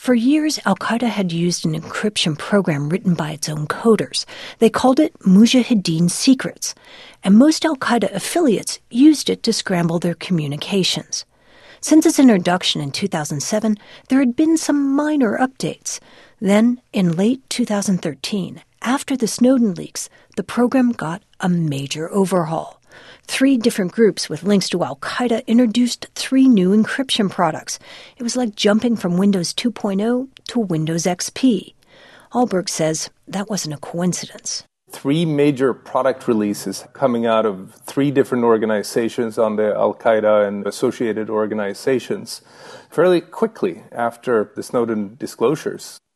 For years, al-Qaeda had used an encryption program written by its own coders. They called it Mujahideen Secrets, and most al-Qaeda affiliates used it to scramble their communications. Since its introduction in 2007, there had been some minor updates. Then, in late 2013, after the Snowden leaks, the program got a major overhaul. 3 different groups with links to al-Qaeda introduced 3 new encryption products. It was like jumping from Windows 2.0 to Windows XP. Alberg says that wasn't a coincidence. 3 major product releases coming out of 3 different organizations on the al-Qaeda and associated organizations fairly quickly after the Snowden disclosures.